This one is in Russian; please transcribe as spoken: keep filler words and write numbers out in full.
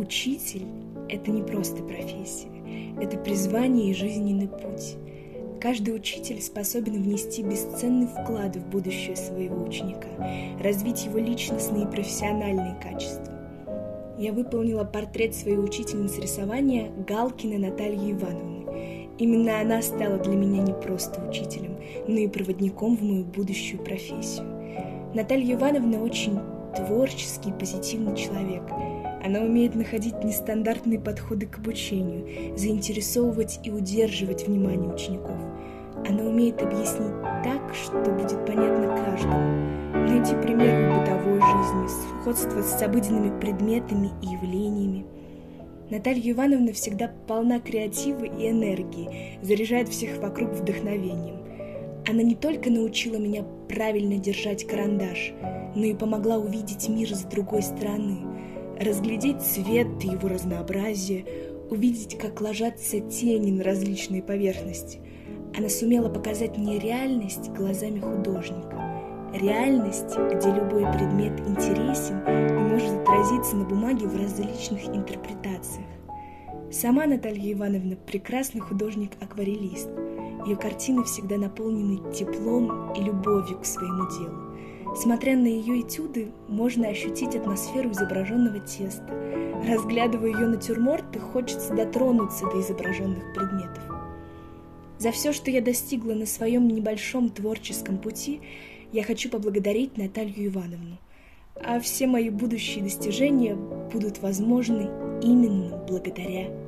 Учитель – это не просто профессия, это призвание и жизненный путь. Каждый учитель способен внести бесценный вклад в будущее своего ученика, развить его личностные и профессиональные качества. Я выполнила портрет своей учительницы рисования Галкиной Натальи Ивановны. Именно она стала для меня не просто учителем, но и проводником в мою будущую профессию. Наталья Ивановна очень творческий и позитивный человек. Она умеет находить нестандартные подходы к обучению, заинтересовывать и удерживать внимание учеников. Она умеет объяснить так, что будет понятно каждому, найти примеры в бытовой жизни, сходство с обыденными предметами и явлениями. Наталья Ивановна всегда полна креатива и энергии, заряжает всех вокруг вдохновением. Она не только научила меня правильно держать карандаш, но и помогла увидеть мир с другой стороны, разглядеть цвет и его разнообразие, увидеть, как ложатся тени на различные поверхности. Она сумела показать мне реальность глазами художника. Реальность, где любой предмет интересен и может отразиться на бумаге в различных интерпретациях. Сама Наталья Ивановна – прекрасный художник-акварелист. Ее картины всегда наполнены теплом и любовью к своему делу. Смотря на ее этюды, можно ощутить атмосферу изображенного теста. Разглядывая ее натюрморты, хочется дотронуться до изображенных предметов. За все, что я достигла на своем небольшом творческом пути, я хочу поблагодарить Наталью Ивановну. А все мои будущие достижения будут возможны именно благодаря